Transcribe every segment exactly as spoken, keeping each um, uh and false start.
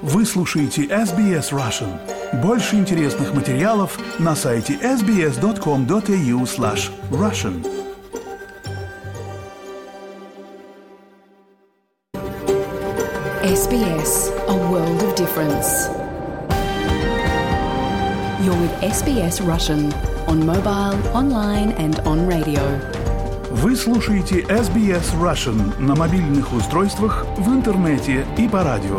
Вы слушаете эс би эс Russian. Больше интересных материалов на сайте эс би эс точка ком точка эй ю слэш Russian. эс би эс, a world of difference. You're with эс би эс Russian on mobile, online and on radio. Вы слушаете эс би эс Russian на мобильных устройствах, в интернете и по радио.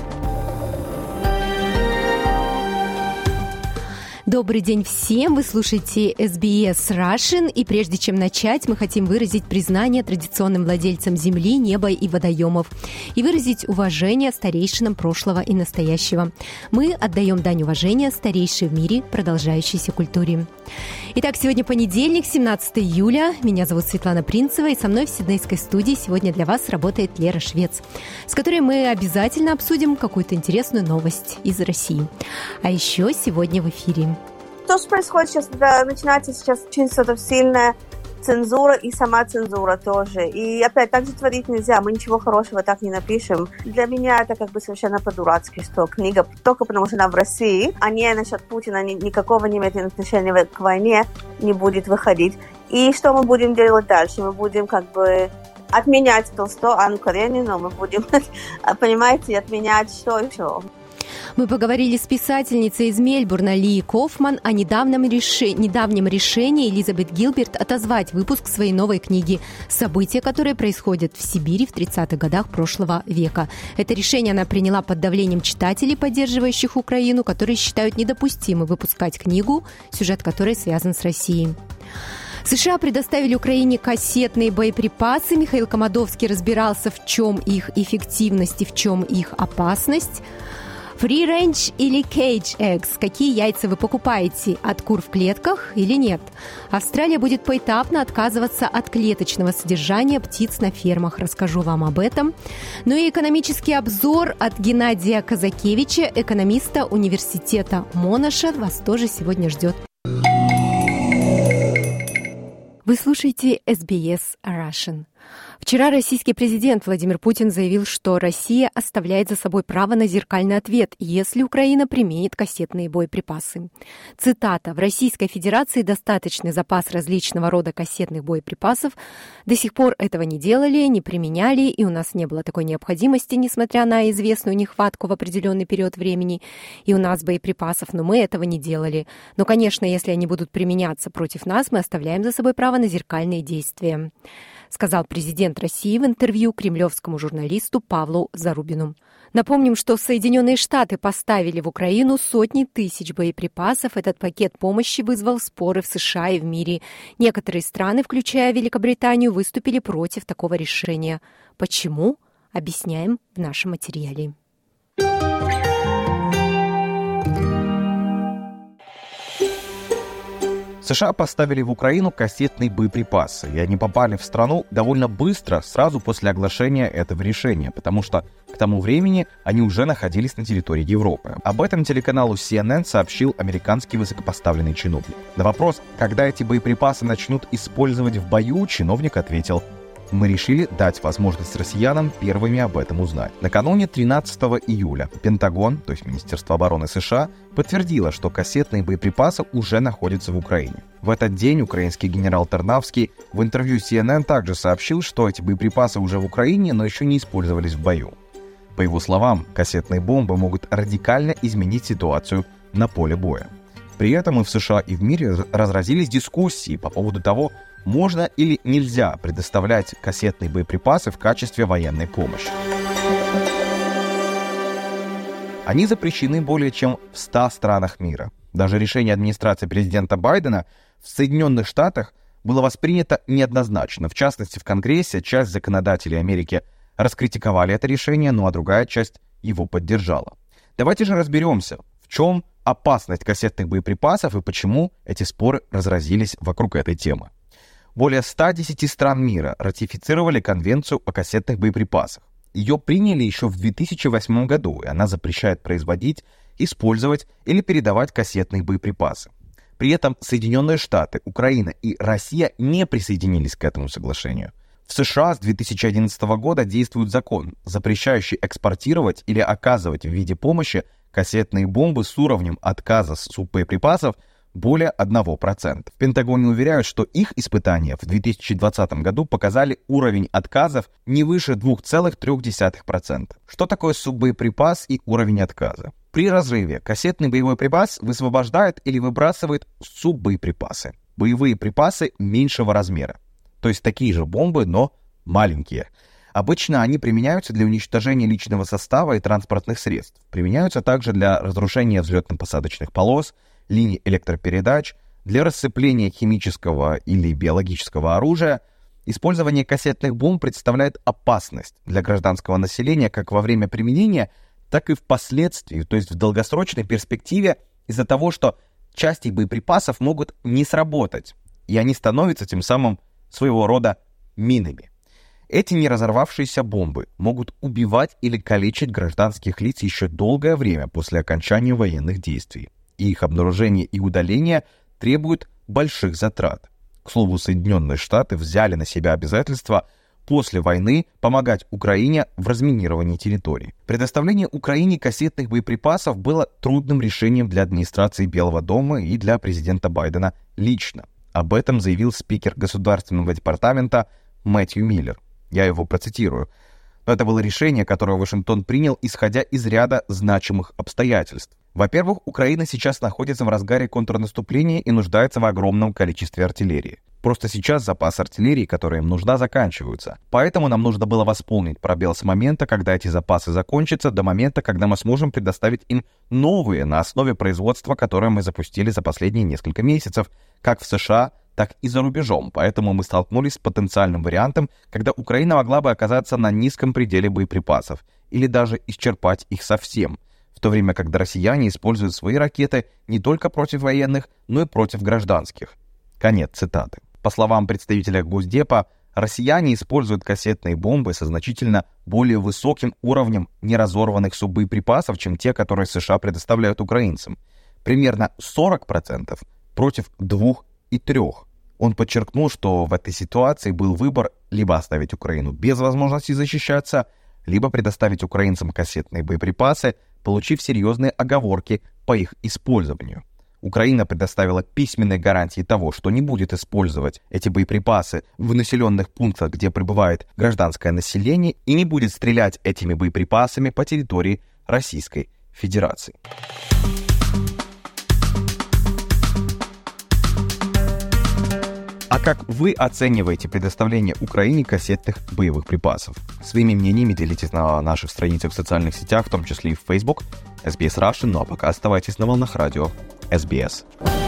Добрый день всем! Вы слушаете эс би эс Russian, и прежде чем начать, мы хотим выразить признание традиционным владельцам земли, неба и водоемов и выразить уважение старейшинам прошлого и настоящего. Мы отдаем дань уважения старейшей в мире продолжающейся культуре. Итак, сегодня понедельник, семнадцатое июля. Меня зовут Светлана Принцева, и со мной в Сиднейской студии сегодня для вас работает Лера Швец, с которой мы обязательно обсудим какую-то интересную новость из России. А еще сегодня в эфире. То, что происходит сейчас, да, начинается сейчас очень что-то сильная цензура и сама цензура тоже. И опять, так же творить нельзя, мы ничего хорошего так не напишем. Для меня это как бы совершенно по-дурацки, что книга только потому, что она в России, а не насчет Путина ни, никакого не имеет отношения к войне, не будет выходить. И что мы будем делать дальше? Мы будем как бы отменять Толстого, Анну Каренину, мы будем, понимаете, отменять что еще? Мы поговорили с писательницей из Мельбурна Ли Кофман о недавнем, реше... недавнем решении Элизабет Гилберт отозвать выпуск своей новой книги «События, которые происходят в Сибири в тридцатых годах прошлого века». Это решение она приняла под давлением читателей, поддерживающих Украину, которые считают недопустимым выпускать книгу, сюжет которой связан с Россией. США предоставили Украине кассетные боеприпасы. Михаил Комадовский разбирался, в чем их эффективность и в чем их опасность. Free range или cage eggs? Какие яйца вы покупаете? От кур в клетках или нет? Австралия будет поэтапно отказываться от клеточного содержания птиц на фермах. Расскажу вам об этом. Ну и экономический обзор от Геннадия Казакевича, экономиста университета Монаша, вас тоже сегодня ждет. Вы слушаете эс би эс Russian. Вчера российский президент Владимир Путин заявил, что Россия оставляет за собой право на зеркальный ответ, если Украина применит кассетные боеприпасы. Цитата. «В Российской Федерации достаточный запас различного рода кассетных боеприпасов. До сих пор этого не делали, не применяли, и у нас не было такой необходимости, несмотря на известную нехватку в определенный период времени. И у нас боеприпасов, но мы этого не делали. Но, конечно, если они будут применяться против нас, мы оставляем за собой право на зеркальные действия», сказал президент России в интервью кремлевскому журналисту Павлу Зарубину. Напомним, что Соединенные Штаты поставили в Украину сотни тысяч боеприпасов. Этот пакет помощи вызвал споры в США и в мире. Некоторые страны, включая Великобританию, выступили против такого решения. Почему? Объясняем в нашем материале. США поставили в Украину кассетные боеприпасы, и они попали в страну довольно быстро, сразу после оглашения этого решения, потому что к тому времени они уже находились на территории Европы. Об этом телеканалу си эн эн сообщил американский высокопоставленный чиновник. На вопрос, когда эти боеприпасы начнут использовать в бою, чиновник ответил: «Мы решили дать возможность россиянам первыми об этом узнать». Накануне тринадцатого июля Пентагон, то есть Министерство обороны США, подтвердило, что кассетные боеприпасы уже находятся в Украине. В этот день украинский генерал Тарнавский в интервью си эн эн также сообщил, что эти боеприпасы уже в Украине, но еще не использовались в бою. По его словам, кассетные бомбы могут радикально изменить ситуацию на поле боя. При этом и в США, и в мире разразились дискуссии по поводу того, можно или нельзя предоставлять кассетные боеприпасы в качестве военной помощи. Они запрещены более чем в ста странах мира. Даже решение администрации президента Байдена в Соединенных Штатах было воспринято неоднозначно. В частности, в Конгрессе часть законодателей Америки раскритиковали это решение, ну а другая часть его поддержала. Давайте же разберемся, в чем опасность кассетных боеприпасов и почему эти споры разразились вокруг этой темы. Более ста десяти стран мира ратифицировали Конвенцию о кассетных боеприпасах. Ее приняли еще в две тысячи восьмом году, и она запрещает производить, использовать или передавать кассетные боеприпасы. При этом Соединенные Штаты, Украина и Россия не присоединились к этому соглашению. В США с две тысячи одиннадцатого года действует закон, запрещающий экспортировать или оказывать в виде помощи кассетные бомбы с уровнем отказа суббоеприпасов более одного процента. В Пентагоне уверяют, что их испытания в две тысячи двадцатом году показали уровень отказов не выше двух целых трёх десятых процента. Что такое суббоеприпас и уровень отказа? При разрыве кассетный боевой припас высвобождает или выбрасывает суббоеприпасы. Боевые припасы меньшего размера. То есть такие же бомбы, но маленькие. Обычно они применяются для уничтожения личного состава и транспортных средств. Применяются также для разрушения взлетно-посадочных полос, линий электропередач, для рассыпления химического или биологического оружия. Использование кассетных бомб представляет опасность для гражданского населения как во время применения, так и впоследствии, то есть в долгосрочной перспективе, из-за того, что части боеприпасов могут не сработать, и они становятся тем самым своего рода минами. Эти неразорвавшиеся бомбы могут убивать или калечить гражданских лиц еще долгое время после окончания военных действий, и их обнаружение и удаление требуют больших затрат. К слову, Соединенные Штаты взяли на себя обязательство после войны помогать Украине в разминировании территорий. Предоставление Украине кассетных боеприпасов было трудным решением для администрации Белого дома и для президента Байдена лично. Об этом заявил спикер Государственного департамента Мэтью Миллер. Я его процитирую. Но это было решение, которое Вашингтон принял, исходя из ряда значимых обстоятельств. Во-первых, Украина сейчас находится в разгаре контрнаступления и нуждается в огромном количестве артиллерии. Просто сейчас запасы артиллерии, которые им нужна, заканчиваются. Поэтому нам нужно было восполнить пробел с момента, когда эти запасы закончатся, до момента, когда мы сможем предоставить им новые на основе производства, которое мы запустили за последние несколько месяцев, как в США, так и за рубежом. Поэтому мы столкнулись с потенциальным вариантом, когда Украина могла бы оказаться на низком пределе боеприпасов или даже исчерпать их совсем, в то время, когда россияне используют свои ракеты не только против военных, но и против гражданских. Конец цитаты. По словам представителя Госдепа, россияне используют кассетные бомбы со значительно более высоким уровнем неразорванных суббоеприпасов, чем те, которые США предоставляют украинцам. Примерно сорок процентов против двух и трёх. Он подчеркнул, что в этой ситуации был выбор либо оставить Украину без возможности защищаться, либо предоставить украинцам кассетные боеприпасы, получив серьезные оговорки по их использованию. Украина предоставила письменные гарантии того, что не будет использовать эти боеприпасы в населенных пунктах, где пребывает гражданское население, и не будет стрелять этими боеприпасами по территории Российской Федерации. А как вы оцениваете предоставление Украине кассетных боевых припасов? Своими мнениями делитесь на наших страницах в социальных сетях, в том числе и в Facebook, эс би эс Russian, ну а пока оставайтесь на волнах радио эс би эс.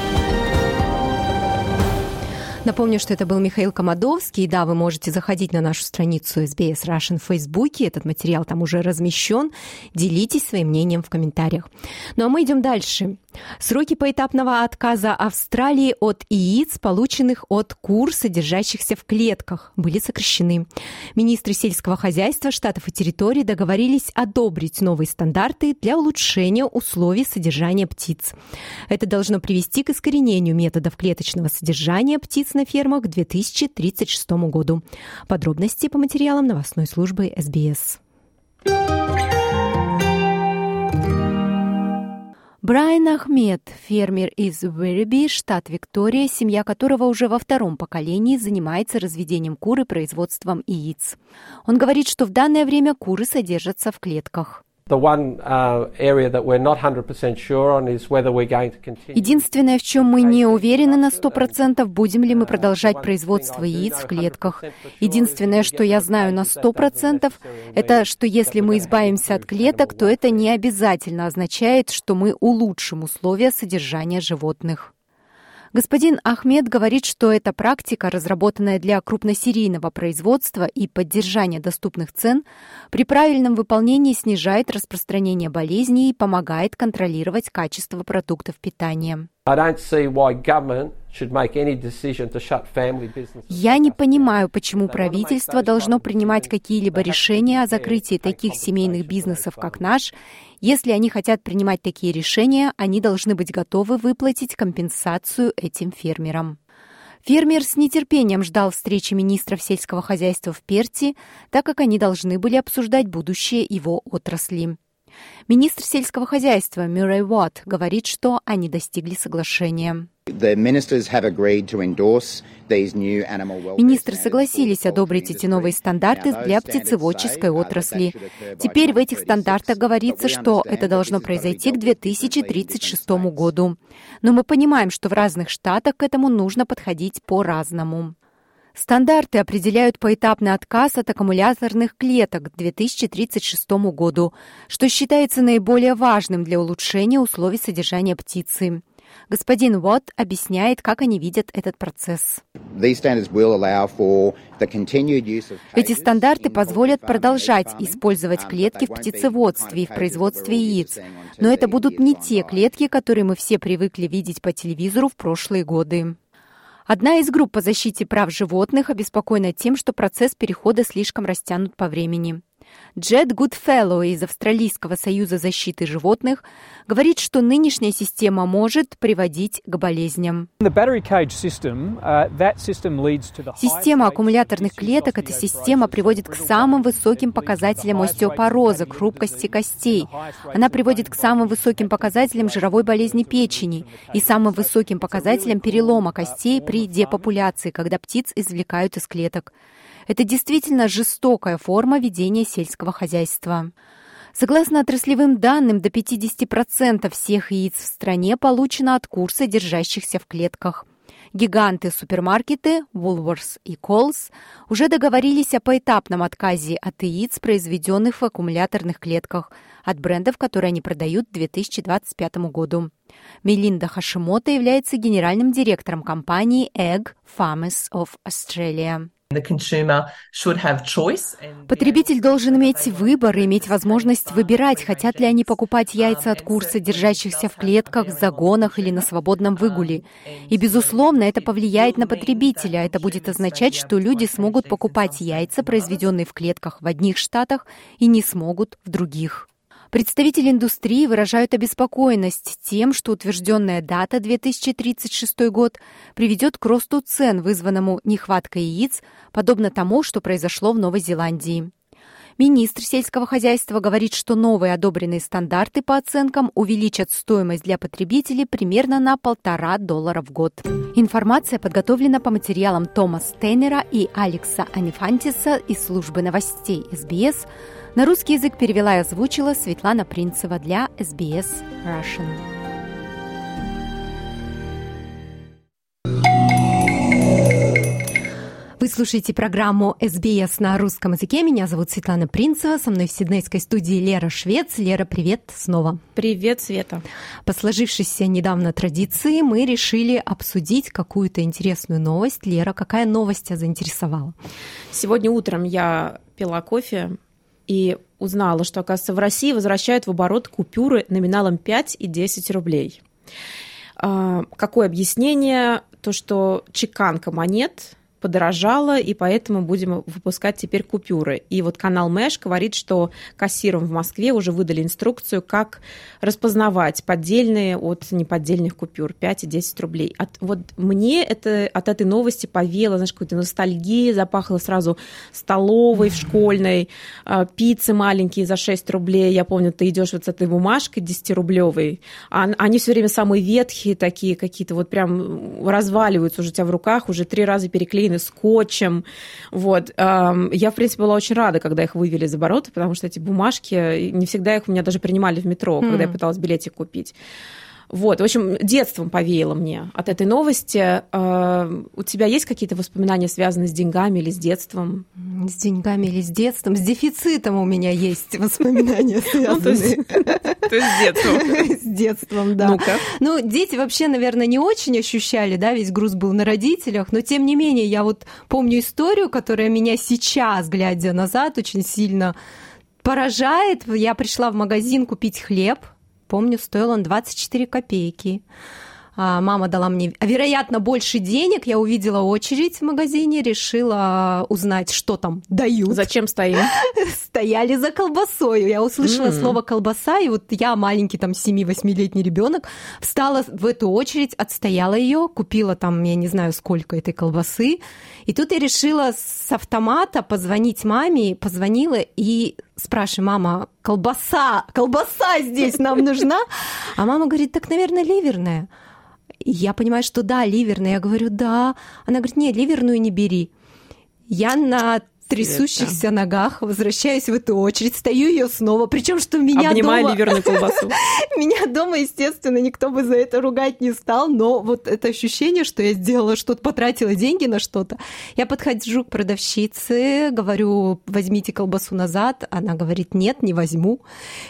Напомню, что это был Михаил Комадовский. Да, вы можете заходить на нашу страницу эс би эс Russian в Фейсбуке. Этот материал там уже размещен. Делитесь своим мнением в комментариях. Ну а мы идем дальше. Сроки поэтапного отказа Австралии от яиц, полученных от кур, содержащихся в клетках, были сокращены. Министры сельского хозяйства штатов и территорий договорились одобрить новые стандарты для улучшения условий содержания птиц. Это должно привести к искоренению методов клеточного содержания птиц на фермах к две тысячи тридцать шестому году. Подробности по материалам новостной службы эс би эс. Брайан Ахмед, фермер из Werribee, штат Виктория, семья которого уже во втором поколении занимается разведением кур и производством яиц. Он говорит, что в данное время куры содержатся в клетках. Единственное, в чем мы не уверены на сто процентов, будем ли мы продолжать производство яиц в клетках. Единственное, что я знаю на сто процентов, это что если мы избавимся от клеток, то это не обязательно означает, что мы улучшим условия содержания животных. Господин Ахмед говорит, что эта практика, разработанная для крупносерийного производства и поддержания доступных цен, при правильном выполнении снижает распространение болезней и помогает контролировать качество продуктов питания. Я не понимаю, почему правительство должно принимать какие-либо решения о закрытии таких семейных бизнесов, как наш. Если они хотят принимать такие решения, они должны быть готовы выплатить компенсацию этим фермерам. Фермер с нетерпением ждал встречи министров сельского хозяйства в Перте, так как они должны были обсуждать будущее его отрасли. Министр сельского хозяйства Мюррей Уотт говорит, что они достигли соглашения. Министры согласились одобрить эти новые стандарты для птицеводческой отрасли. Теперь в этих стандартах говорится, что это должно произойти к две тысячи тридцать шестому году. Но мы понимаем, что в разных штатах к этому нужно подходить по-разному. Стандарты определяют поэтапный отказ от аккумуляторных клеток к две тысячи тридцать шестому году, что считается наиболее важным для улучшения условий содержания птицы. Господин Уотт объясняет, как они видят этот процесс. Эти стандарты позволят продолжать использовать клетки в птицеводстве и в производстве яиц, но это будут не те клетки, которые мы все привыкли видеть по телевизору в прошлые годы. Одна из групп по защите прав животных обеспокоена тем, что процесс перехода слишком растянут по времени. Джет Гудфеллоу из Австралийского союза защиты животных говорит, что нынешняя система может приводить к болезням. Система аккумуляторных клеток – эта система приводит к самым высоким показателям остеопороза, хрупкости костей. Она приводит к самым высоким показателям жировой болезни печени и самым высоким показателям перелома костей при депопуляции, когда птиц извлекают из клеток. Это действительно жестокая форма ведения сельского хозяйства. Согласно отраслевым данным, до пятьдесят процентов всех яиц в стране получено от кур, содержащихся в клетках. Гиганты-супермаркеты Woolworths и Coles уже договорились о поэтапном отказе от яиц, произведенных в аккумуляторных клетках, от брендов, которые они продают к две тысячи двадцать пятому году. Мелинда Хашимото является генеральным директором компании Egg Farmers of Australia. Потребитель должен иметь выбор и иметь возможность выбирать, хотят ли они покупать яйца от кур, содержащихся в клетках, в загонах или на свободном выгуле. И, безусловно, это повлияет на потребителя. Это будет означать, что люди смогут покупать яйца, произведенные в клетках в одних штатах, и не смогут в других. Представители индустрии выражают обеспокоенность тем, что утвержденная дата две тысячи тридцать шестой год приведет к росту цен, вызванному нехваткой яиц, подобно тому, что произошло в Новой Зеландии. Министр сельского хозяйства говорит, что новые одобренные стандарты по оценкам увеличат стоимость для потребителей примерно на полтора доллара в год. Информация подготовлена по материалам Тома Стейнера и Алекса Анифантиса из службы новостей эс би эс. На русский язык перевела и озвучила Светлана Принцева для эс би эс Russian. Вы слушаете программу эс би эс на русском языке. Меня зовут Светлана Принцева. Со мной в сиднейской студии Лера Швец. Лера, привет снова. Привет, Света. По сложившейся недавно традиции мы решили обсудить какую-то интересную новость. Лера, какая новость тебя заинтересовала? Сегодня утром я пила кофе и узнала, что, оказывается, в России возвращают в оборот купюры номиналом пять и десять рублей. Какое объяснение? То, что чеканка монет подорожала, и поэтому будем выпускать теперь купюры. И вот канал Мэш говорит, что кассирам в Москве уже выдали инструкцию, как распознавать поддельные от неподдельных купюр пять и десять рублей. От, вот мне это, от этой новости повеяло, знаешь, какой-то ностальгии, запахло сразу столовой в школьной, пиццы маленькие за шесть рублей. Я помню, ты идешь вот с этой бумажкой десятирублевой, а они все время самые ветхие такие какие-то, вот прям разваливаются уже у тебя в руках, уже три раза переклеены скотчем. Вот. Я, в принципе, была очень рада, когда их вывели из оборота, потому что эти бумажки, не всегда их у меня даже принимали в метро, mm. когда я пыталась билетик купить. Вот, в общем, детством повеяло мне от этой новости. У тебя есть какие-то воспоминания, связанные с деньгами или с детством? С деньгами или с детством? С дефицитом у меня есть воспоминания связанные. То есть с детством? С детством, да. Ну-ка. Ну, дети вообще, наверное, не очень ощущали, да, весь груз был на родителях, но тем не менее, я вот помню историю, которая меня сейчас, глядя назад, очень сильно поражает. Я пришла в магазин купить хлеб. Помню, стоил он двадцать четыре копейки. Мама дала мне, вероятно, больше денег. Я увидела очередь в магазине, решила узнать, что там дают. Зачем стоим? Стояли за колбасой. Я услышала mm. слово колбаса, и вот я, маленький там семь-восьмилетний ребенок, встала в эту очередь, отстояла ее, купила там, я не знаю, сколько этой колбасы. И тут я решила с автомата позвонить маме, позвонила и спрашиваю: мама, колбаса, колбаса здесь нам нужна? А мама говорит: так, наверное, ливерная. И я понимаю, что да, ливерная. Я говорю: да. Она говорит: нет, ливерную не бери. Я на трясущихся ногах возвращаюсь в эту очередь, стою ее снова, причем что меня Обнимаю дома... ливерную колбасу. Меня дома, естественно, никто бы за это ругать не стал, но вот это ощущение, что я сделала что-то, потратила деньги на что-то. Я подхожу к продавщице, говорю: возьмите колбасу назад. Она говорит: нет, не возьму.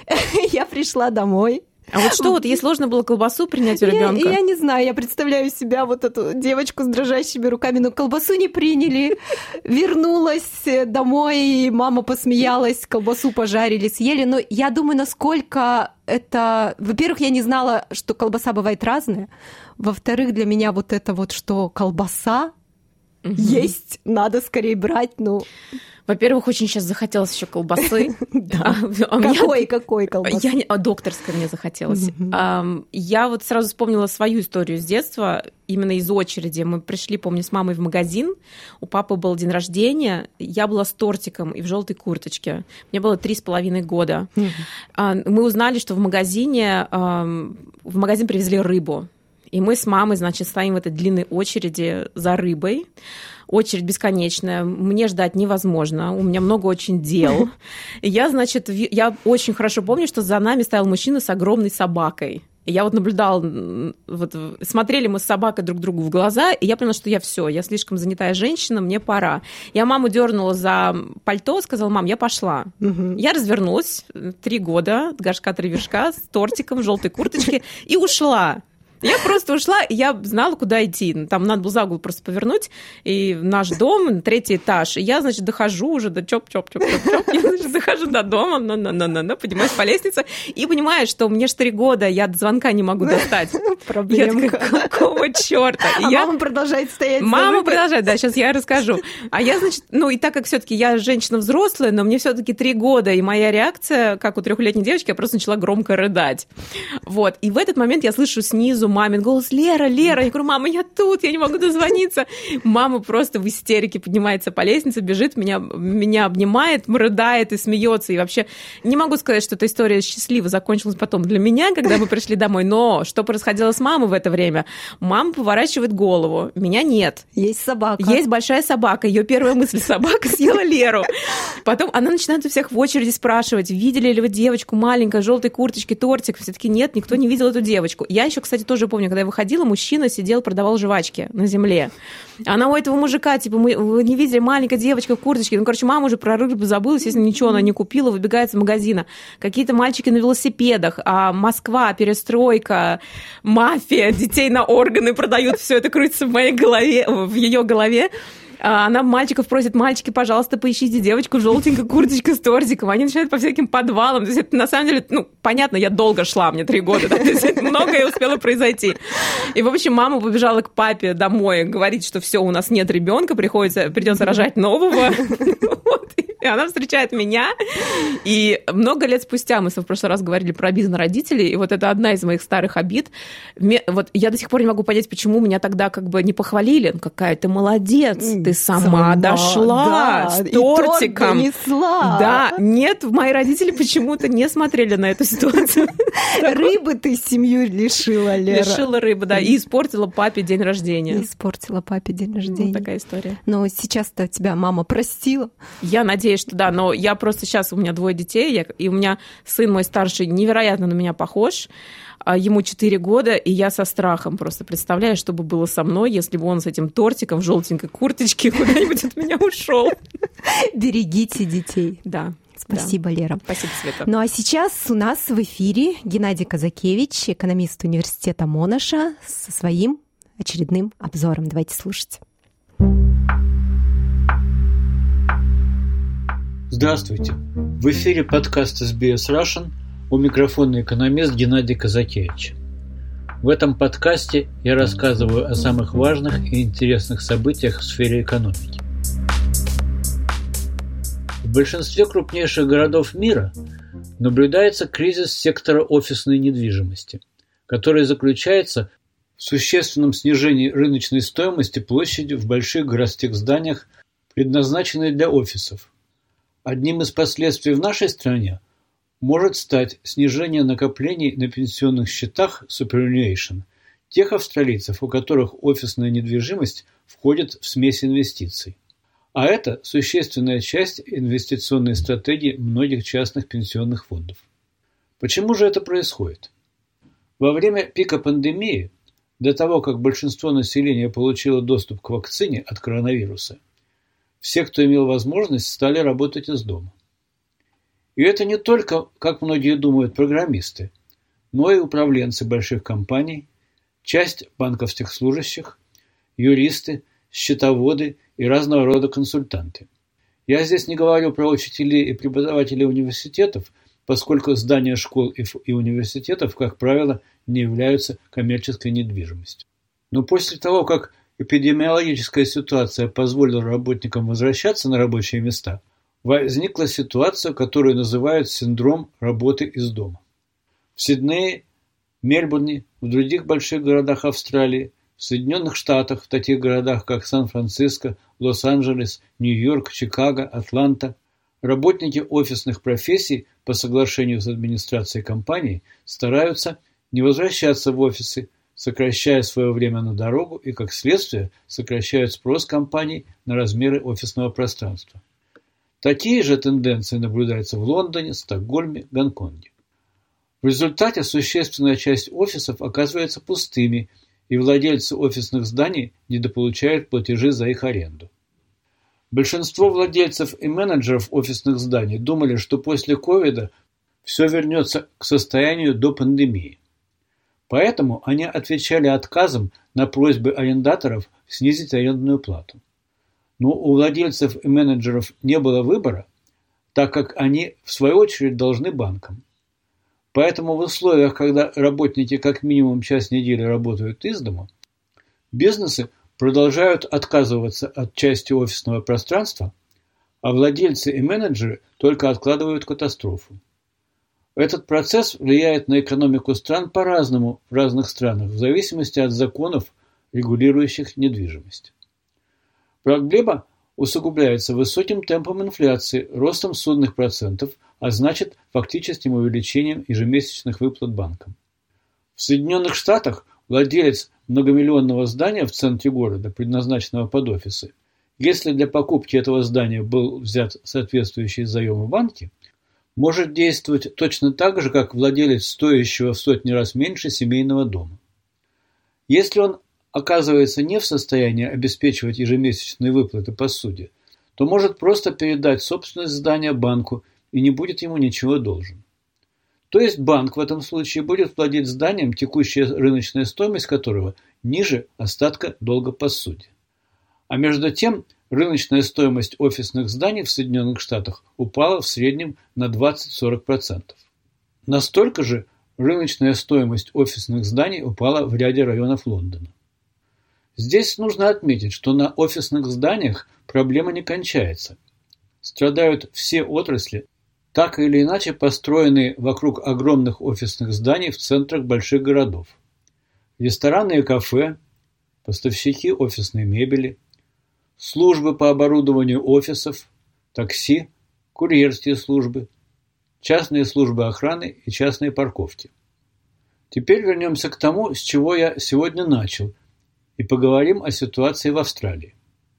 Я пришла домой. А вот что вот, ей сложно было колбасу принять у ребенка? Я, я не знаю, я представляю себя вот эту девочку с дрожащими руками, но колбасу не приняли. Вернулась домой, мама посмеялась, колбасу пожарили, съели. Но я думаю, насколько это... Во-первых, я не знала, что колбаса бывает разная. Во-вторых, для меня вот это вот, что колбаса угу. есть, надо скорее брать, ну... Во-первых, очень сейчас захотелось еще колбасы. Какой, какой колбасы? Докторской мне захотелось. Я вот сразу вспомнила свою историю с детства, именно из очереди. Мы пришли, помню, с мамой в магазин, у папы был день рождения, я была с тортиком и в желтой курточке. Мне было три с половиной года. Мы узнали, что в магазине, в магазин привезли рыбу. И мы с мамой, значит, стоим в этой длинной очереди за рыбой. Очередь бесконечная, мне ждать невозможно, у меня много очень дел. И я, значит, я очень хорошо помню, что за нами стоял мужчина с огромной собакой. И я вот наблюдала, вот, смотрели мы с собакой друг другу в глаза, и я поняла, что я все, я слишком занятая женщина, мне пора. Я маму дернула за пальто, сказала: мам, я пошла. Угу. Я развернулась, три года, горшка три вершка, с тортиком в желтой курточке, и ушла. Я просто ушла, и я знала, куда идти. Там надо было за угол просто повернуть, и наш дом, третий этаж. И я, значит, дохожу уже до чоп-чоп-чоп-чоп-чоп. Я, значит, дохожу до дома, на-на-на-на-на, поднимаюсь по лестнице, и понимаю, что мне же три года, я до звонка не могу достать. Проблемка. Я такая: какого чёрта? А я... мама продолжает стоять. Мама продолжает, да, сейчас я расскажу. А я, значит, ну и так как все-таки я женщина взрослая, но мне все-таки три года, и моя реакция, как у трехлетней девочки, я просто начала громко рыдать. Вот. И в этот момент я слышу снизу мамин голос: Лера, Лера. Я говорю: мама, я тут, я не могу дозвониться. Мама просто в истерике поднимается по лестнице, бежит, меня, меня обнимает, рыдает и смеется. И вообще не могу сказать, что эта история счастливо закончилась потом для меня, когда мы пришли домой. Но что происходило с мамой в это время? Мама поворачивает голову, меня нет. Есть собака. Есть большая собака. Ее первая мысль: собака съела Леру. Потом она начинает у всех в очереди спрашивать: видели ли вы девочку маленькую, в желтой курточке, тортик? Все-таки нет, никто не видел эту девочку. Я еще, кстати, тоже помню, когда я выходила, мужчина сидел, продавал жвачки на земле. Она у этого мужика, типа: мы, вы не видели, маленькая девочка в курточке. Ну, короче, мама уже про рыбу забыла, естественно, ничего она не купила, выбегает из магазина. Какие-то мальчики на велосипедах, а Москва, перестройка, мафия, детей на органы продают, все это крутится в моей голове, в ее голове. Она мальчиков просит: мальчики, пожалуйста, поищите девочку в желтенькой курточке с тортиком. Они начинают по всяким подвалам. То есть это, на самом деле, ну, понятно, я долго шла, мне три года, да, то есть многое успело произойти. И, в общем, мама побежала к папе домой, говорит, что все, у нас нет ребенка, приходится, придется рожать нового. И она встречает меня. И много лет спустя, мы в прошлый раз говорили про обиды на родителей, и вот это одна из моих старых обид. Вот я до сих пор не могу понять, почему меня тогда как бы не похвалили. Ну, какая ты молодец, ты сама, сама дошла, да, с тортиком. И торт донесла. Да, нет, мои родители почему-то не смотрели на эту ситуацию. Рыбы ты семью лишила, Лера. Лишила рыбы, да, и испортила папе день рождения. И испортила папе день рождения. Вот такая история. Но сейчас-то тебя мама простила. Я надеюсь, что да, но я просто сейчас, у меня двое детей, я, и у меня сын мой старший невероятно на меня похож. Ему четыре года, и я со страхом просто представляю, что бы было со мной, если бы он с этим тортиком в желтенькой курточке куда-нибудь от меня ушел. Берегите детей. Да. Спасибо, да. Лера. Спасибо, Света. Ну а сейчас у нас в эфире Геннадий Казакевич, экономист университета Монаша, со своим очередным обзором. Давайте слушать. Здравствуйте. В эфире подкаст эс би эс Russian. У микрофона экономист Геннадий Казакевич. В этом подкасте я рассказываю о самых важных и интересных событиях в сфере экономики. В большинстве крупнейших городов мира наблюдается кризис сектора офисной недвижимости, который заключается в существенном снижении рыночной стоимости площади в больших городских зданиях, предназначенных для офисов. Одним из последствий в нашей стране может стать снижение накоплений на пенсионных счетах superannuation тех австралийцев, у которых офисная недвижимость входит в смесь инвестиций. А это существенная часть инвестиционной стратегии многих частных пенсионных фондов. Почему же это происходит? Во время пика пандемии, до того, как большинство населения получило доступ к вакцине от коронавируса, все, кто имел возможность, стали работать из дома. И это не только, как многие думают, программисты, но и управленцы больших компаний, часть банковских служащих, юристы, счетоводы и разного рода консультанты. Я здесь не говорю про учителей и преподавателей университетов, поскольку здания школ и университетов, как правило, не являются коммерческой недвижимостью. Но после того, как эпидемиологическая ситуация позволила работникам возвращаться на рабочие места, возникла ситуация, которую называют синдром работы из дома. В Сиднее, Мельбурне, в других больших городах Австралии, в Соединенных Штатах, в таких городах, как Сан-Франциско, Лос-Анджелес, Нью-Йорк, Чикаго, Атланта, работники офисных профессий по соглашению с администрацией компаний стараются не возвращаться в офисы, сокращая свое время на дорогу и, как следствие, сокращают спрос компаний на размеры офисного пространства. Такие же тенденции наблюдаются в Лондоне, Стокгольме, Гонконге. В результате существенная часть офисов оказывается пустыми, и владельцы офисных зданий недополучают платежи за их аренду. Большинство владельцев и менеджеров офисных зданий думали, что после ковида все вернется к состоянию до пандемии. Поэтому они отвечали отказом на просьбы арендаторов снизить арендную плату. Но у владельцев и менеджеров не было выбора, так как они, в свою очередь, должны банкам. Поэтому в условиях, когда работники как минимум час недели работают из дома, бизнесы продолжают отказываться от части офисного пространства, а владельцы и менеджеры только откладывают катастрофу. Этот процесс влияет на экономику стран по-разному в разных странах, в зависимости от законов, регулирующих недвижимость. Проблема усугубляется высоким темпом инфляции, ростом судных процентов, а значит фактическим увеличением ежемесячных выплат банкам. В Соединенных Штатах владелец многомиллионного здания в центре города, предназначенного под офисы, если для покупки этого здания был взят соответствующий заем в банке, может действовать точно так же, как владелец стоящего в сотни раз меньше семейного дома. Если он оказывается не в состоянии обеспечивать ежемесячные выплаты по суде, то может просто передать собственность здания банку и не будет ему ничего должен. То есть банк в этом случае будет владеть зданием, текущая рыночная стоимость которого ниже остатка долга по суде. А между тем, рыночная стоимость офисных зданий в Соединенных Штатах упала в среднем на двадцать-сорок процентов. Настолько же рыночная стоимость офисных зданий упала в ряде районов Лондона. Здесь нужно отметить, что на офисных зданиях проблема не кончается. Страдают все отрасли, так или иначе построенные вокруг огромных офисных зданий в центрах больших городов. Рестораны и кафе, поставщики офисной мебели, службы по оборудованию офисов, такси, курьерские службы, частные службы охраны и частные парковки. Теперь вернемся к тому, с чего я сегодня начал, и поговорим о ситуации в Австралии.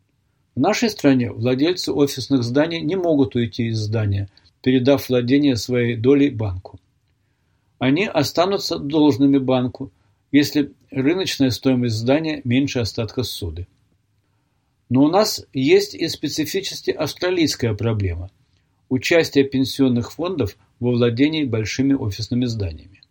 В нашей стране владельцы офисных зданий не могут уйти из здания, передав владение своей долей банку. Они останутся должными банку, если рыночная стоимость здания меньше остатка ссуды. Но у нас есть и специфически австралийская проблема – участие пенсионных фондов во владении большими офисными зданиями.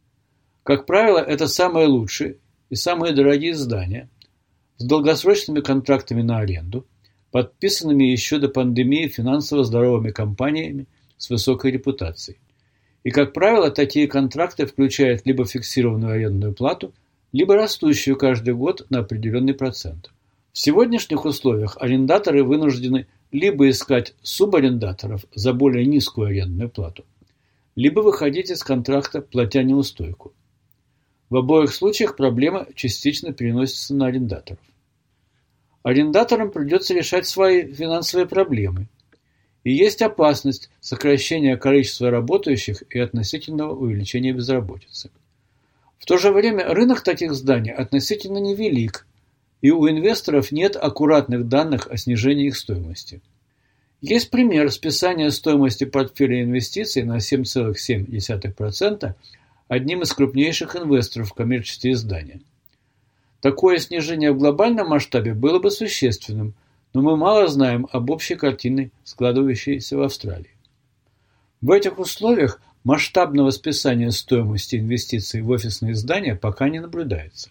Как правило, это самые лучшие и самые дорогие здания с долгосрочными контрактами на аренду, подписанными еще до пандемии финансово здоровыми компаниями с высокой репутацией. И, как правило, такие контракты включают либо фиксированную арендную плату, либо растущую каждый год на определенный процент. В сегодняшних условиях арендаторы вынуждены либо искать субарендаторов за более низкую арендную плату, либо выходить из контракта, платя неустойку. В обоих случаях проблема частично переносится на арендаторов. Арендаторам придется решать свои финансовые проблемы, и есть опасность сокращения количества работающих и относительного увеличения безработицы. В то же время рынок таких зданий относительно невелик, и у инвесторов нет аккуратных данных о снижении их стоимости. Есть пример списания стоимости портфеля инвестиций на семь целых семь десятых процента одним из крупнейших инвесторов в коммерческие издания. Такое снижение в глобальном масштабе было бы существенным, но мы мало знаем об общей картине, складывающейся в Австралии. В этих условиях масштабного списания стоимости инвестиций в офисные здания пока не наблюдается.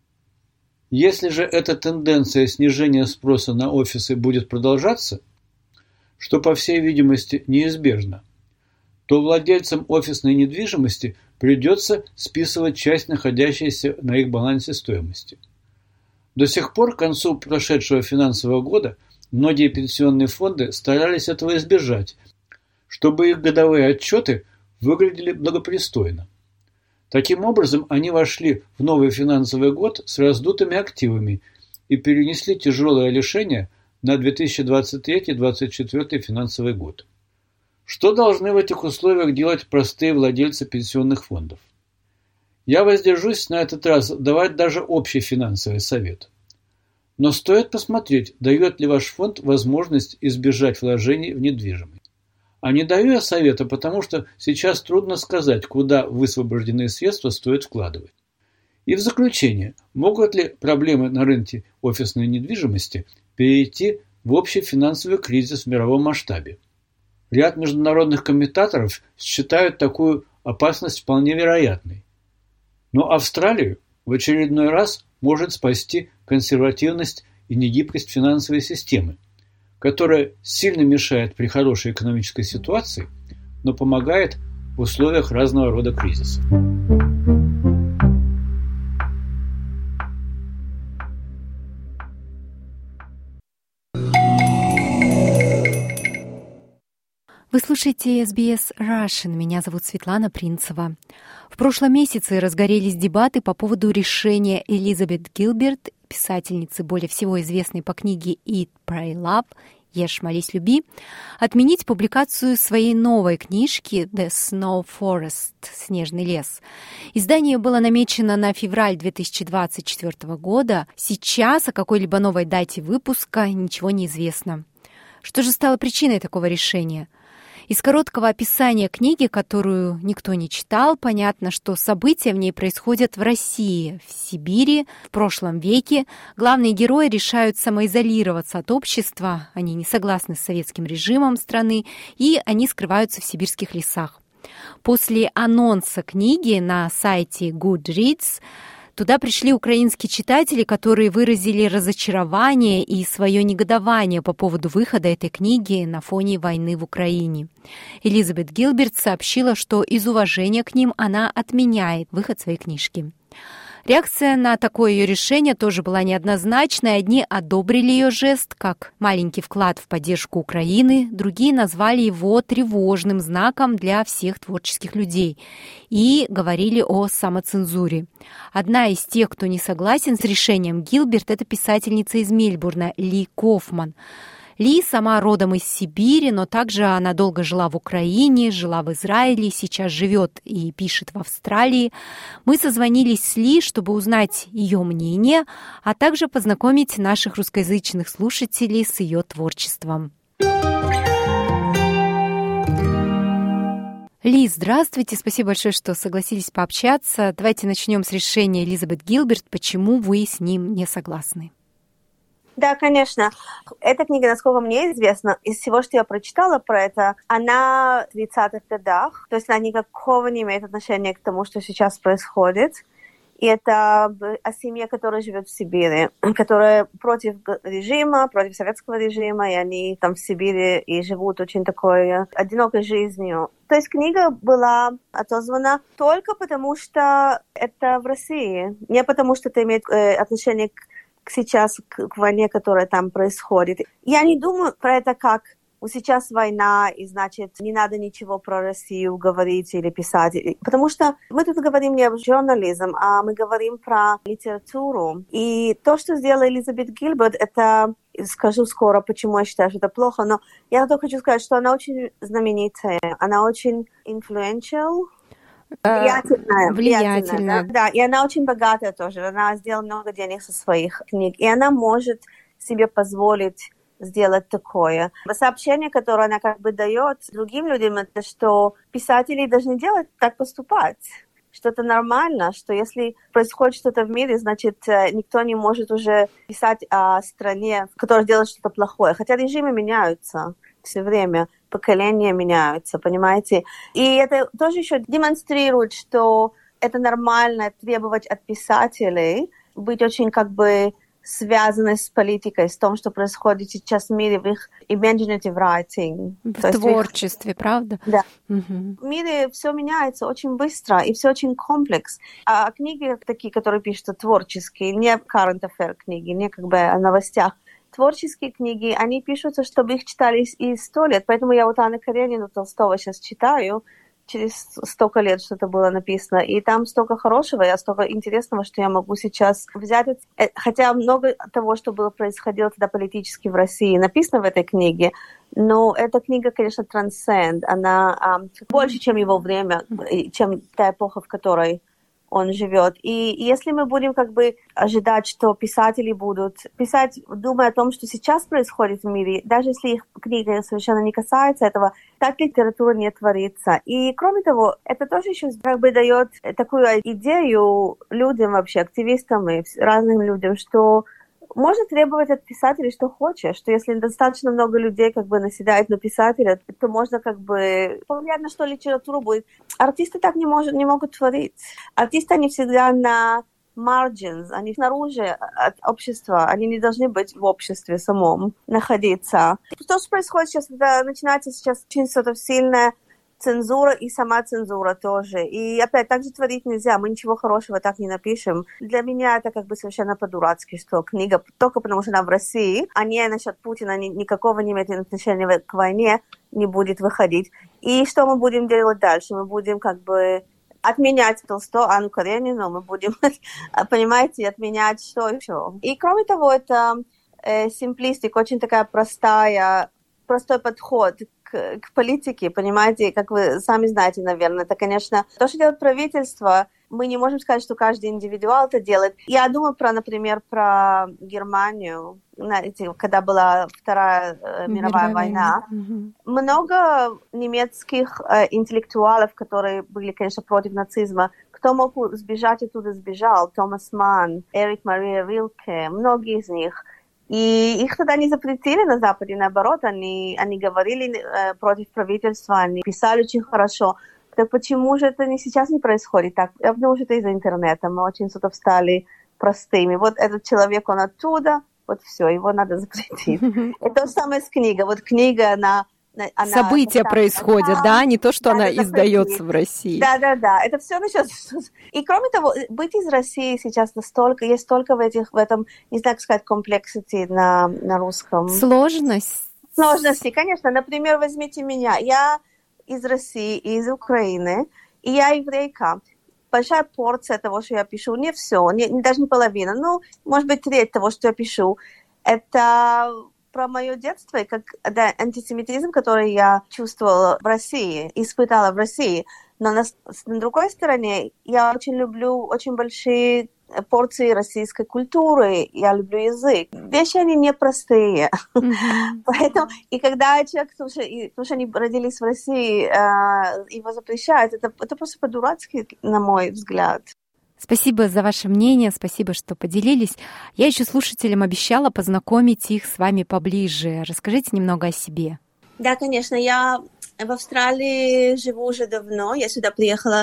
Если же эта тенденция снижения спроса на офисы будет продолжаться, что, по всей видимости, неизбежно, то владельцам офисной недвижимости придется списывать часть находящейся на их балансе стоимости. До сих пор, к концу прошедшего финансового года, многие пенсионные фонды старались этого избежать, чтобы их годовые отчеты выглядели благопристойно. Таким образом, они вошли в новый финансовый год с раздутыми активами и перенесли тяжелое лишение на две тысячи двадцать третий — две тысячи двадцать четвёртый финансовый год. Что должны в этих условиях делать простые владельцы пенсионных фондов? Я воздержусь на этот раз давать даже общий финансовый совет. Но стоит посмотреть, дает ли ваш фонд возможность избежать вложений в недвижимость. А не даю я совета, потому что сейчас трудно сказать, куда высвобожденные средства стоит вкладывать. И в заключение, могут ли проблемы на рынке офисной недвижимости перейти в общий финансовый кризис в мировом масштабе? Ряд международных комментаторов считают такую опасность вполне вероятной. Но Австралию в очередной раз может спасти консервативность и негибкость финансовой системы, которая сильно мешает при хорошей экономической ситуации, но помогает в условиях разного рода кризисов. Вы слушаете эс би эс Russian. Меня зовут Светлана Принцева. В прошлом месяце разгорелись дебаты по поводу решения Элизабет Гилберт, писательницы, более всего известной по книге «Eat, Pray, Love» «Ешь, молись, люби», отменить публикацию своей новой книжки «The Snow Forest» «Снежный лес». Издание было намечено на февраль две тысячи двадцать четвёртого года. Сейчас о какой-либо новой дате выпуска ничего не известно. Что же стало причиной такого решения? Из короткого описания книги, которую никто не читал, понятно, что события в ней происходят в России, в Сибири, в прошлом веке. Главные герои решают самоизолироваться от общества, они не согласны с советским режимом страны, и они скрываются в сибирских лесах. После анонса книги на сайте Goodreads туда пришли украинские читатели, которые выразили разочарование и свое негодование по поводу выхода этой книги на фоне войны в Украине. Элизабет Гилберт сообщила, что из уважения к ним она отменяет выход своей книжки. Реакция на такое ее решение тоже была неоднозначной. Одни одобрили ее жест как маленький вклад в поддержку Украины, другие назвали его тревожным знаком для всех творческих людей и говорили о самоцензуре. Одна из тех, кто не согласен с решением Гилберт, это писательница из Мельбурна Ли Кофман. Ли сама родом из Сибири, но также она долго жила в Украине, жила в Израиле, сейчас живет и пишет в Австралии. Мы созвонились с Ли, чтобы узнать ее мнение, а также познакомить наших русскоязычных слушателей с ее творчеством. Ли, здравствуйте, спасибо большое, что согласились пообщаться. Давайте начнем с решения Элизабет Гилберт. Почему вы с ним не согласны? Да, конечно. Эта книга, насколько мне известно, из всего, что я прочитала про это, она в тридцатых годах, то есть она никакого не имеет отношения к тому, что сейчас происходит. И это о семье, которая живет в Сибири, которая против режима, против советского режима, и они там в Сибири и живут очень такой одинокой жизнью. То есть книга была отозвана только потому, что это в России, не потому, что это имеет э, отношение к, к сейчас, к, к войне, которая там происходит. Я не думаю про это как сейчас война, и, значит, не надо ничего про Россию говорить или писать. Потому что мы тут говорим не о журнализм, а мы говорим про литературу. И то, что сделала Элизабет Гилберт, это, скажу скоро, почему я считаю, что это плохо, но я только хочу сказать, что она очень знаменитая, она очень influential, влиятельная. Влиятельная. Да, да, и она очень богатая тоже. Она сделала много денег со своих книг. И она может себе позволить сделать такое. Сообщение, которое она как бы дает другим людям, это что писатели должны делать, так поступать. Что это нормально, что если происходит что-то в мире, значит, никто не может уже писать о стране, в которой делает что-то плохое. Хотя режимы меняются все время, поколения меняются, понимаете? И это тоже еще демонстрирует, что это нормально требовать от писателей быть очень как бы связаны с политикой, с тем, что происходит сейчас в мире, в их imaginative writing. В творчестве, их... правда? Да. Угу. В мире все меняется очень быстро, и все очень комплекс. А книги такие, которые пишутся творческие, не current affair книги, не как бы о новостях, творческие книги, они пишутся, чтобы их читали и сто лет. Поэтому я вот Анну Каренину Толстого сейчас читаю, через столько лет что-то было написано, и там столько хорошего, и столько интересного, что я могу сейчас взять. Хотя много того, что было происходило тогда политически в России, написано в этой книге, но эта книга, конечно, transcend, она а, больше, чем его время, чем та эпоха, в которой он живет. И, и если мы будем как бы ожидать, что писатели будут писать, думая о том, что сейчас происходит в мире, даже если их книга совершенно не касается этого, так литература не творится. И кроме того, это тоже еще как бы дает такую идею людям вообще, активистам и разным людям, что можно требовать от писателей, что хочешь, что если достаточно много людей как бы наседает на писателя, то можно как бы повлиять на что литература будет. Артисты так не, может, не могут творить. Артисты, они всегда на margins, они снаружи от общества, они не должны быть в обществе самом находиться. То, что происходит сейчас, это начинается сейчас очень что-то сильное, цензура и сама цензура тоже. И опять, так же творить нельзя, мы ничего хорошего так не напишем. Для меня это как бы совершенно по-дурацки, что книга только потому, что она в России, а не насчет Путина, ни, никакого не имеет отношения к войне, не будет выходить. И что мы будем делать дальше? Мы будем как бы отменять Толстого, Анну Каренину, мы будем, понимаете, отменять что еще. И кроме того, это э, симплистик, очень такая простая, простой подход к, к политике, понимаете, как вы сами знаете, наверное, это, конечно, то, что делает правительство, мы не можем сказать, что каждый индивидуал это делает. Я думаю, про, например, про Германию, знаете, когда была Вторая э, мировая, мировая война, угу. много немецких э, интеллектуалов, которые были, конечно, против нацизма, кто мог сбежать оттуда, сбежал, Томас Манн, Эрик Мария Рилке, многие из них. И их тогда не запретили на Западе, наоборот, они, они говорили э, против правительства, они писали очень хорошо. Так почему же это не, сейчас не происходит так? Я думаю, что это из-за интернета. Мы очень что-то стали простыми. Вот этот человек, он оттуда, вот все, его надо запретить. Это то же самое с книгой. Вот книга, она... Она, События она, происходят, да, да, не то, что да, она это издается запретить. В России. Да, да, да, это все насчет... И кроме того, быть из России сейчас настолько, есть столько в, этих, в этом, не знаю, как сказать, complexity на, на русском. Сложность. Сложности, конечно. Например, возьмите меня. Я из России, из Украины, и я еврейка. Большая порция того, что я пишу, не все, не, даже не половина, ну, может быть, треть того, что я пишу, это про мое детство и как да, антисемитизм, который я чувствовала в России, испытала в России. Но на, на другой стороне я очень люблю очень большие порции российской культуры, я люблю язык. Вещи, они непростые. Mm-hmm. Поэтому, и когда человек, потому что, и, потому что они родились в России, э, его запрещают, это, это просто по-дурацки, на мой взгляд. Спасибо за ваше мнение, спасибо, что поделились. Я еще слушателям обещала познакомить их с вами поближе. Расскажите немного о себе. Да, конечно, я в Австралии живу уже давно. Я сюда приехала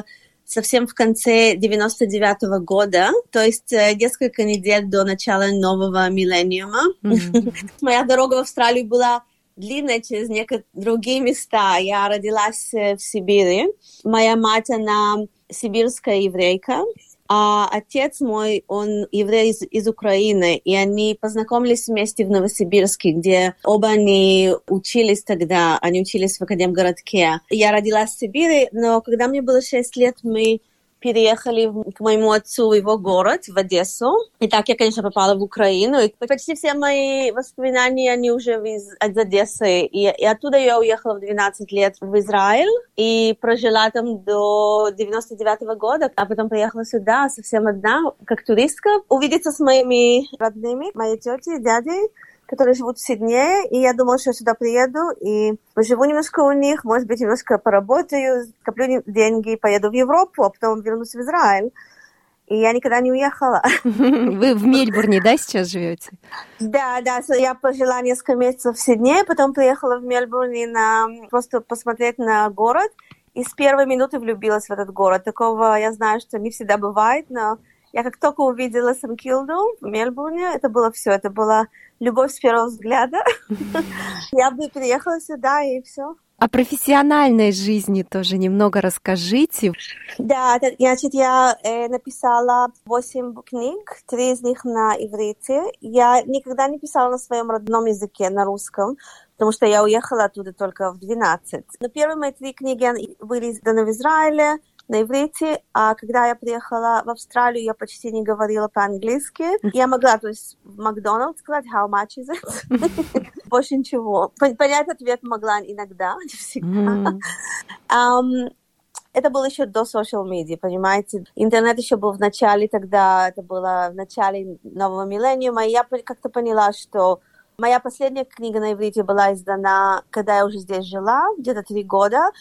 совсем в конце девяносто девятого года, то есть несколько недель до начала нового миллениума. Mm-hmm. Моя дорога в Австралию была длинная через некоторые другие места. Я родилась в Сибири. Моя мать, она сибирская еврейка. А отец мой, он еврей из, из Украины, и они познакомились вместе в Новосибирске, где оба они учились тогда, они учились в Академгородке. Я родилась в Сибири, но когда мне было шесть лет, мы переехали к моему отцу в его город, в Одессу. И так я, конечно, попала в Украину. И почти все мои воспоминания, они уже из, из Одессы. И, и оттуда я уехала в двенадцать лет в Израиль и прожила там до девяносто девятого года. А потом приехала сюда совсем одна, как туристка, увидеться с моими родными, моей тетей, дядей, которые живут в Сиднее, и я думала, что я сюда приеду и поживу немножко у них, может быть, немножко поработаю, коплю деньги, поеду в Европу, а потом вернусь в Израиль. И я никогда не уехала. Вы в Мельбурне, да, сейчас живете? Да, да, я пожила несколько месяцев в Сиднее, потом приехала в Мельбурне на просто посмотреть на город, и с первой минуты влюбилась в этот город. Такого, я знаю, что не всегда бывает, но я как только увидела Сан-Килду в Мельбурне, это было все, это была любовь с первого взгляда. Я бы переехала сюда, и все. О профессиональной жизни тоже немного расскажите. Да, значит, я э, написала восемь книг, три из них на иврите. Я никогда не писала на своем родном языке, на русском, потому что я уехала оттуда только в двенадцать. Но первые мои три книги были изданы в Израиле, на иврите, а когда я приехала в Австралию, я почти не говорила по-английски. Я могла, то есть, в Макдональдс сказать, how much is it? Больше ничего. Понять ответ могла иногда, не всегда. um, это было еще до social media, понимаете? Интернет еще был в начале, тогда это было в начале нового миллениума, и я как-то поняла, что моя последняя книга на иврите была издана, когда я уже здесь жила, где-то три года.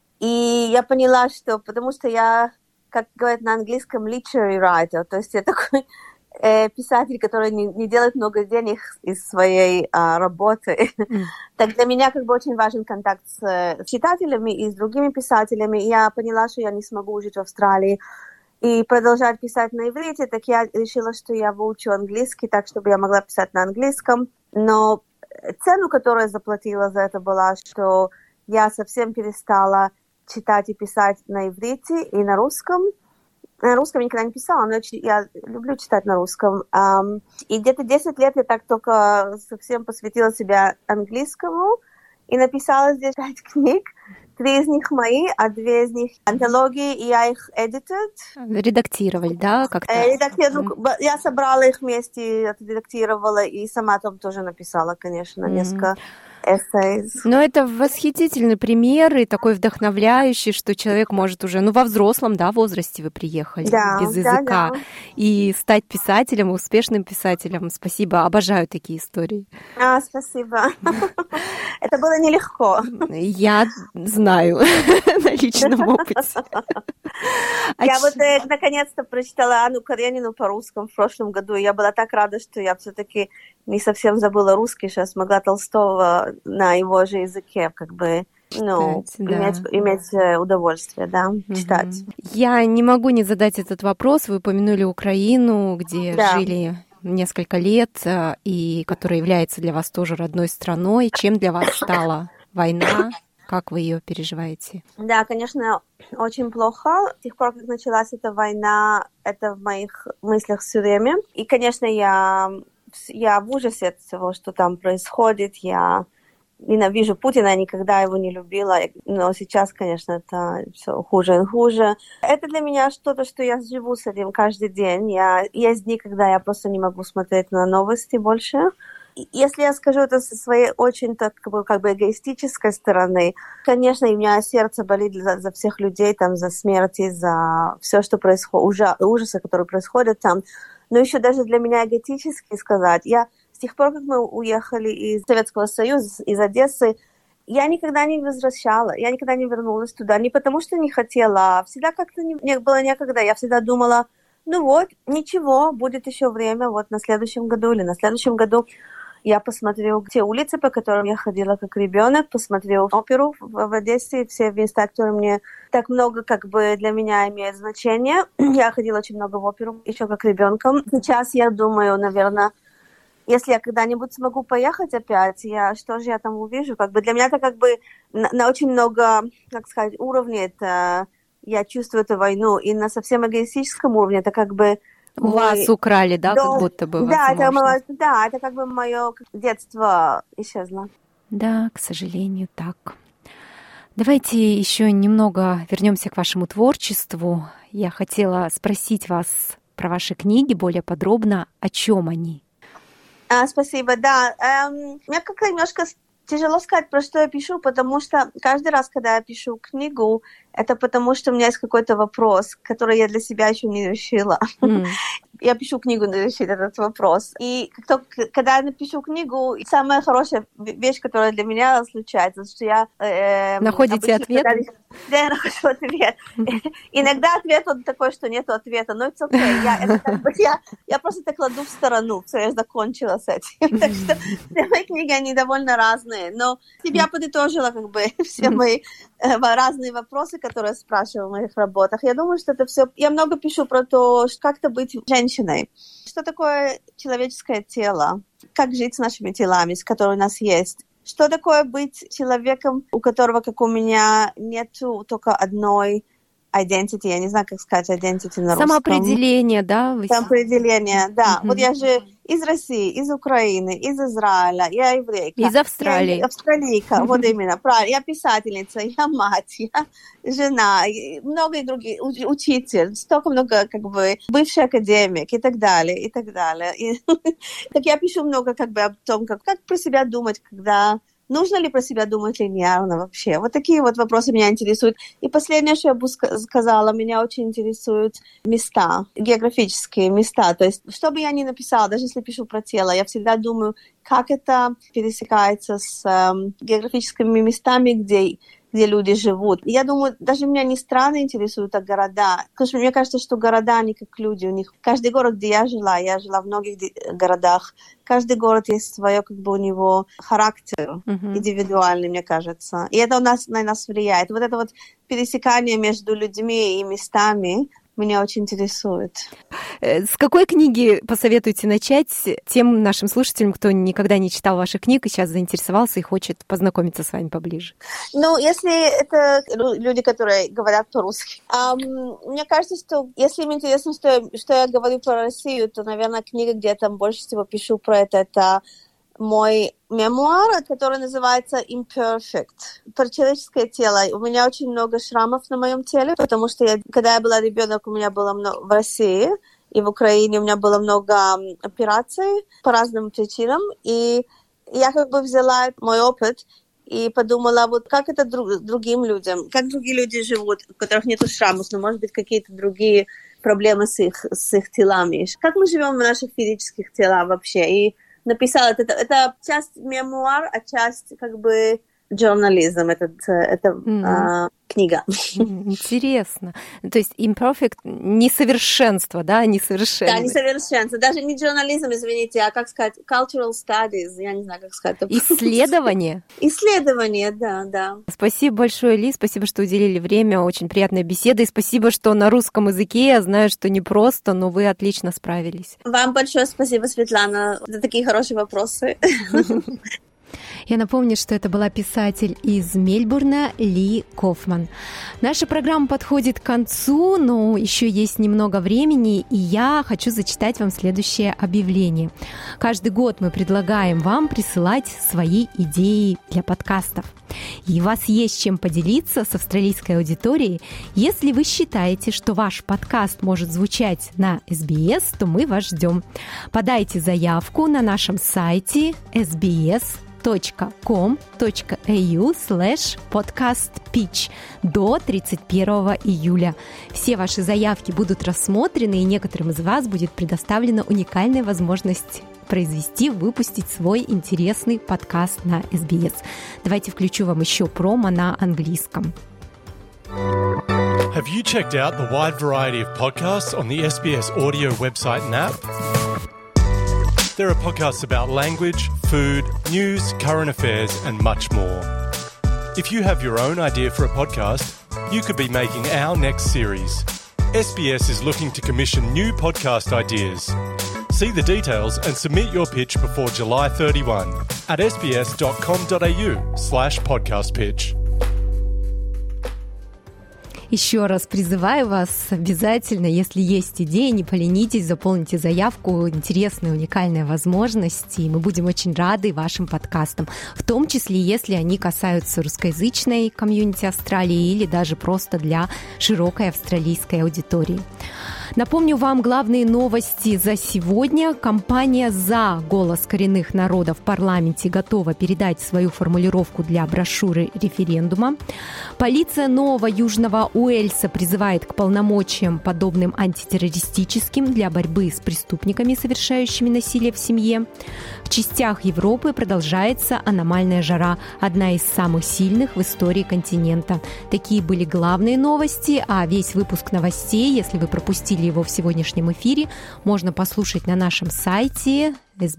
И я поняла, что, потому что я, как говорят на английском, literary writer, то есть я такой э, писатель, который не, не делает много денег из своей а, работы. Mm. Так для меня как бы очень важен контакт с, с читателями и с другими писателями. И я поняла, что я не смогу жить в Австралии и продолжать писать на иврите, так я решила, что я выучу английский, так, чтобы я могла писать на английском. Но цену, которую я заплатила за это, была, что я совсем перестала читать и писать на иврите и на русском. На русском я никогда не писала, но я люблю читать на русском. И где-то десять лет я так только совсем посвятила себя английскому и написала здесь пять книг. Три из них мои, а две из них антологии, и я их edited. Редактировали, да, как-то? Редактировала. Я собрала их вместе, отредактировала, и сама там тоже написала, конечно, mm-hmm. несколько essays. Но это восхитительный пример и такой вдохновляющий, что человек может уже, ну, во взрослом, да, возрасте вы приехали, да, без языка, да, да. и стать писателем, успешным писателем. Спасибо, обожаю такие истории. А, спасибо. Это было нелегко. Я знаю на личном опыте. Я вот наконец-то прочитала Анну Каренину по-русски в прошлом году, и я была так рада, что я все-таки не совсем забыла русский, сейчас смогла Толстого на его же языке, как бы, ну, читать, иметь, да. иметь удовольствие, да, угу. читать. Я не могу не задать этот вопрос. Вы упомянули Украину, где да. жили несколько лет, и которая является для вас тоже родной страной. Чем для вас стала война? Как вы ее переживаете? Да, конечно, очень плохо. С тех пор, как началась эта война, это в моих мыслях все время. И, конечно, я... Я в ужасе от всего, что там происходит. Я ненавижу Путина, я никогда его не любила. Но сейчас, конечно, это все хуже и хуже. Это для меня что-то, что я живу с этим каждый день. Я, есть дни, когда я просто не могу смотреть на новости больше. Если я скажу это со своей очень так, как бы, как бы эгоистической стороны, конечно, у меня сердце болит за, за всех людей, там, за смерти, за все, что происходит, ужас, ужасы, которые происходят там. Но еще даже для меня эгоистически сказать, я с тех пор, как мы уехали из Советского Союза, из Одессы, я никогда не возвращала, я никогда не вернулась туда, не потому что не хотела, а всегда как-то не, не было некогда. Я всегда думала, ну вот, ничего, будет еще время, вот на следующем году или на следующем году. Я посмотрю те улицы, по которым я ходила как ребенок, посмотрю оперу в, в Одессе, все места, которые мне так много как бы для меня имеют значение. Я ходила очень много в оперу еще как ребенком. Сейчас я думаю, наверное, если я когда-нибудь смогу поехать опять, я, что же я там увижу? Как бы для меня это как бы на, на очень много, как сказать, уровней это, я чувствую эту войну. И на совсем эгоистическом уровне это как бы... У мой... вас украли, да, Дом... как будто бы да это, мое, да, это как бы мое детство исчезло. Да, к сожалению, так. Давайте еще немного вернемся к вашему творчеству. Я хотела спросить вас про ваши книги более подробно, о чем они. А, спасибо, да. Эм, мне как-то немножко тяжело сказать, про что я пишу, потому что каждый раз, когда я пишу книгу, это потому, что у меня есть какой-то вопрос, который я для себя еще не решила. Mm. Я пишу книгу, не решить этот вопрос. И только, когда я напишу книгу, самая хорошая вещь, которая для меня случается, что я... Э, Находите обычно, ответ? Когда... Да, я нахожу ответ. Иногда ответ он такой, что нет ответа, но это окей. Я, это как бы, я, я просто это кладу в сторону. Все, я закончила с этим. Так что все мои книги, они довольно разные. Но я подытожила как бы все мои э, разные вопросы, которые спрашиваю в моих работах. Я думаю, что это все... Я много пишу про то, как-то быть женщиной. Что такое человеческое тело? Как жить с нашими телами, с которыми у нас есть? Что такое быть человеком, у которого, как у меня, нету только одной identity, я не знаю, как сказать identity на русском. Самоопределение, да? Вы... Самоопределение, да. Mm-hmm. Вот я же из России, из Украины, из Израиля, я еврейка. Из Австралии. Я австралийка, mm-hmm. вот именно, правильно. Я писательница, я мать, я жена, много других, учитель, столько много, как бы, бывший академик и так далее, и так далее. И, так я пишу много, как бы, о том, как, как про себя думать, когда... Нужно ли про себя думать линейно вообще? Вот такие вот вопросы меня интересуют. И последнее, что я бы сказала, меня очень интересуют места, географические места. То есть, что бы я ни написала, даже если пишу про тело, я всегда думаю, как это пересекается с э, географическими местами, где... где люди живут. Я думаю, даже меня не страны интересуют, а города. Потому что мне кажется, что города, они как люди. У них каждый город, где я жила, я жила в многих городах, каждый город есть свое, как бы у него характер uh-huh. индивидуальный, мне кажется. И это у нас, на нас влияет. Вот это вот пересекание между людьми и местами меня очень интересует. С какой книги посоветуете начать тем нашим слушателям, кто никогда не читал ваших книг и сейчас заинтересовался и хочет познакомиться с вами поближе? Ну, если это люди, которые говорят по-русски. Um, мне кажется, что если им интересно, что я, что я говорю про Россию, то, наверное, книга, где я там больше всего пишу про это, это мой мемуар, который называется Imperfect. Про человеческое тело. У меня очень много шрамов на моем теле, потому что я, когда я была ребенок, у меня было много в России и в Украине, у меня было много операций по разным причинам, и я как бы взяла мой опыт и подумала, вот как это друг, другим людям, как другие люди живут, у которых нет шрамов, но, может быть, какие-то другие проблемы с их, с их телами. Как мы живем в наших физических телах вообще? И написала, это, это часть мемуар, а часть как бы журнализм, это, это mm. а, книга. Интересно. То есть imperfect — несовершенство, да, несовершенство. Да, несовершенство. Даже не журнализм, извините, а, как сказать, cultural studies, я не знаю, как сказать. Исследование? Исследование, да, да. Спасибо большое, Ли, спасибо, что уделили время, очень приятная беседа, и спасибо, что на русском языке, я знаю, что непросто, но вы отлично справились. Вам большое спасибо, Светлана, за такие хорошие вопросы. Я напомню, что это была писатель из Мельбурна Ли Кофман. Наша программа подходит к концу, но еще есть немного времени, и я хочу зачитать вам следующее объявление. Каждый год мы предлагаем вам присылать свои идеи для подкастов. И у вас есть чем поделиться с австралийской аудиторией. Если вы считаете, что ваш подкаст может звучать на эс би эс, то мы вас ждем. Подайте заявку на нашем сайте эс би эс точка ком точка эй ю слэш подкаст питч до тридцать первого июля. Все ваши заявки будут рассмотрены, и некоторым из вас будет предоставлена уникальная возможность произвести, выпустить свой интересный подкаст на эс би эс. Давайте включу вам еще промо на английском. Have you checked out the wide variety of podcasts on the эс би эс Audio website and app? There are podcasts about language, food, news, current affairs, and much more. If you have your own idea for a podcast, you could be making our next series. S B S is looking to commission new podcast ideas. See the details and submit your pitch before July thirty-first at sbs.com.au slash podcast pitch. Еще раз призываю вас обязательно, если есть идеи, не поленитесь, заполните заявку. Интересные, уникальные возможности. И мы будем очень рады вашим подкастам, в том числе, если они касаются русскоязычной комьюнити Австралии или даже просто для широкой австралийской аудитории. Напомню вам главные новости за сегодня. Компания «За голос коренных народов» в парламенте готова передать свою формулировку для брошюры референдума. Полиция Нового Южного Уэльса призывает к полномочиям, подобным антитеррористическим, для борьбы с преступниками, совершающими насилие в семье. В частях Европы продолжается аномальная жара, одна из самых сильных в истории континента. Такие были главные новости, а весь выпуск новостей, если вы пропустили его в сегодняшнем эфире, можно послушать на нашем сайте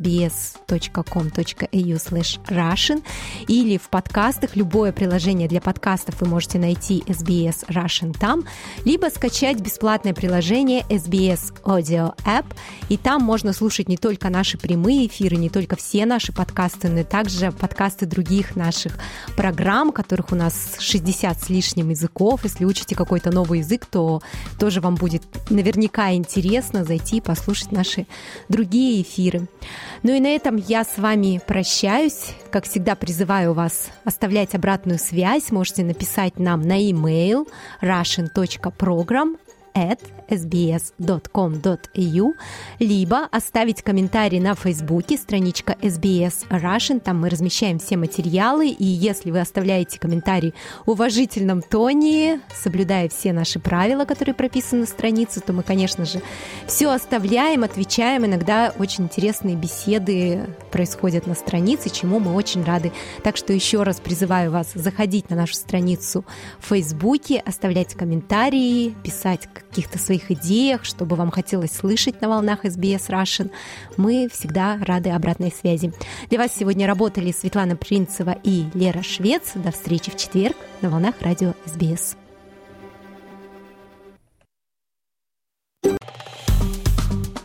sbs.com.au slash Russian или в подкастах. Любое приложение для подкастов вы можете найти эс би эс Russian там, либо скачать бесплатное приложение эс би эс Audio App, и там можно слушать не только наши прямые эфиры, не только все наши подкасты, но и также подкасты других наших программ, которых у нас шестьдесят с лишним языков. Если учите какой-то новый язык, то тоже вам будет наверняка интересно зайти и послушать наши другие эфиры. Ну и на этом я с вами прощаюсь. Как всегда, призываю вас оставлять обратную связь. Можете написать нам на e-mail russian точка program at эс би эс точка ком точка эй ю, либо оставить комментарий на Фейсбуке, страничка эс би эс Russian, там мы размещаем все материалы, и если вы оставляете комментарий в уважительном тоне, соблюдая все наши правила, которые прописаны на странице, то мы, конечно же, все оставляем, отвечаем, иногда очень интересные беседы происходят на странице, чему мы очень рады. Так что еще раз призываю вас заходить на нашу страницу в Фейсбуке, оставлять комментарии, писать о каких-то своих идеях, чтобы вам хотелось слышать на волнах эс би эс Russian. Мы всегда рады обратной связи. Для вас сегодня работали Светлана Принцева и Лера Швец. До встречи в четверг на волнах радио эс би эс.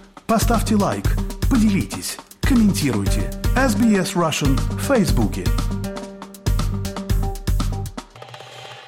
Поставьте лайк, поделитесь, комментируйте. эс би эс Russian в Фейсбуке.